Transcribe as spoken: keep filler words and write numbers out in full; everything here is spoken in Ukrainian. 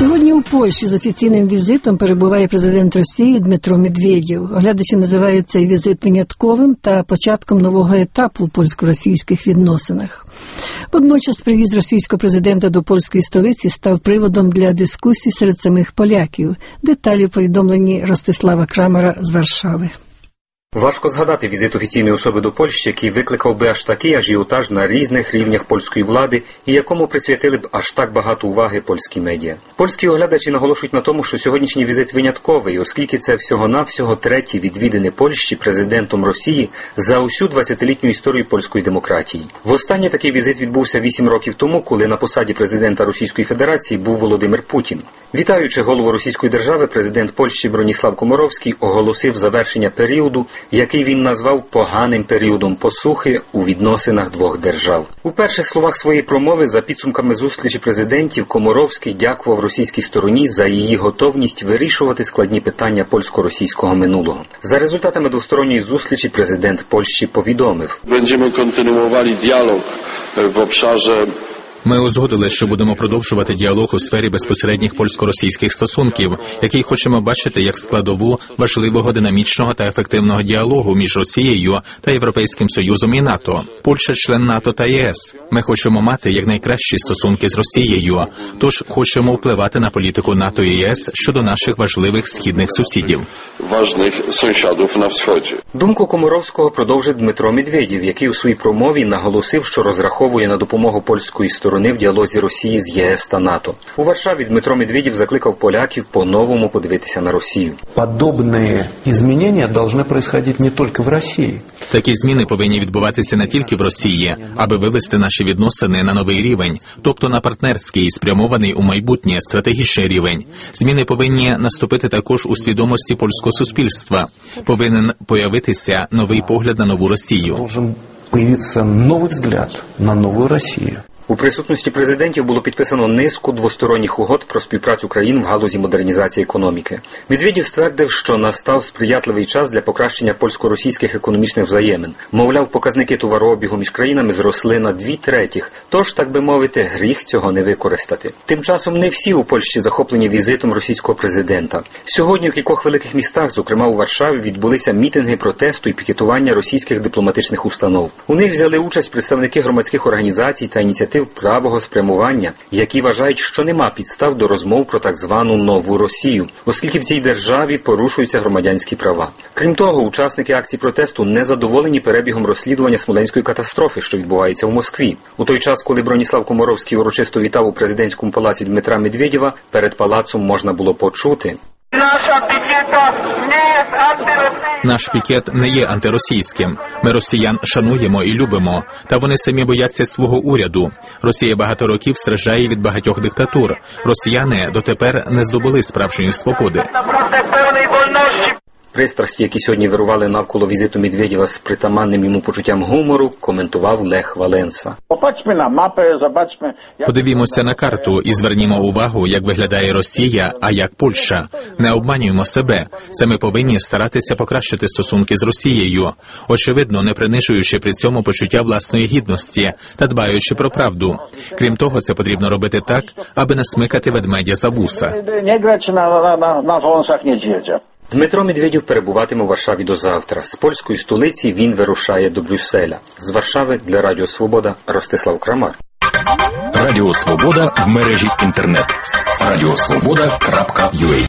Сьогодні у Польщі з офіційним візитом перебуває президент Росії Дмитро Медведєв. Оглядачі називають цей візит винятковим та початком нового етапу в польсько-російських відносинах. Водночас приїзд російського президента до польської столиці став приводом для дискусій серед самих поляків. Деталі в повідомленні Ростислава Крамера з Варшави. Важко згадати візит офіційної особи до Польщі, який викликав би аж такий ажіотаж на різних рівнях польської влади і якому присвятили б аж так багато уваги польські медіа. Польські оглядачі наголошують на тому, що сьогоднішній візит винятковий, оскільки це всього-навсього третій відвідини Польщі президентом Росії за усю двадцятилітню історію польської демократії. Востаннє такий візит відбувся вісім років тому, коли на посаді президента Російської Федерації був Володимир Путін. Вітаючи голову Російської держави, президент Польщі Броніслав Комаровський оголосив завершення періоду, який він назвав поганим періодом посухи у відносинах двох держав. У перших словах своєї промови за підсумками зустрічі президентів Комаровський дякував російській стороні за її готовність вирішувати складні питання польсько-російського минулого. За результатами двосторонньої зустрічі президент Польщі повідомив: «Będziemy kontynuowali dialog w obszarze». Ми узгодили, що будемо продовжувати діалог у сфері безпосередніх польсько-російських стосунків, який хочемо бачити як складову важливого динамічного та ефективного діалогу між Росією та Європейським Союзом і НАТО. Польща – член НАТО та ЄС. Ми хочемо мати якнайкращі стосунки з Росією, тож хочемо впливати на політику НАТО і ЄС щодо наших важливих східних сусідів. Важних сусідів на Сході. Думку Комаровського продовжив Дмитро Медведєв, який у своїй промові наголосив, що розраховує на допомогу польської сторони в діалозі Росії з ЄС та НАТО. У Варшаві Дмитро Медведєв закликав поляків по-новому подивитися на Росію. Подобні зміни повинні відбуватися не тільки в Росії. Такі зміни повинні відбуватися не тільки в Росії, аби вивести наші відносини на новий рівень, тобто на партнерський, спрямований у майбутнє стратегічний рівень. Зміни повинні наступити також у свідомості польського суспільства. Повинен появитися новий погляд на нову Росію. Должен появитися новий погляд на нову Росію. У присутності президентів було підписано низку двосторонніх угод про співпрацю країн в галузі модернізації економіки. Медведєв ствердив, що настав сприятливий час для покращення польсько-російських економічних взаємин. Мовляв, показники товарообігу між країнами зросли на дві третіх, тож, так би мовити, гріх цього не використати. Тим часом не всі у Польщі захоплені візитом російського президента. Сьогодні у кількох великих містах, зокрема у Варшаві, відбулися мітинги протесту і пікетування російських дипломатичних установ. У них взяли участь представники громадських організацій та ініціатив правого спрямування, які вважають, що нема підстав до розмов про так звану нову Росію, оскільки в цій державі порушуються громадянські права. Крім того, учасники акцій протесту не задоволені перебігом розслідування смоленської катастрофи, що відбувається в Москві. У той час, коли Броніслав Комаровський урочисто вітав у президентському палаці Дмитра Медведєва, перед палацом можна було почути: Наш пікет не є антиросійським. Ми росіян шануємо і любимо, та вони самі бояться свого уряду. Росія багато років страждає від багатьох диктатур. Росіяни дотепер не здобули справжньої свободи. Пристрасті, які сьогодні вирували навколо візиту Медведєва з притаманним йому почуттям гумору, коментував Лех Валенса. Подивімося на карту і звернімо увагу, як виглядає Росія, а як Польща. Не обманюємо себе. Це ми повинні старатися покращити стосунки з Росією, очевидно, не принижуючи при цьому почуття власної гідності та дбаючи про правду. Крім того, це потрібно робити так, аби не смикати ведмедя за вуса. Дмитро Медведєв перебуватиме у Варшаві до завтра. З польської столиці він вирушає до Брюсселя. З Варшави для Радіо Свобода Ростислав Крамер. Радіо Свобода в мережі інтернет. радіосвобода крапка ю а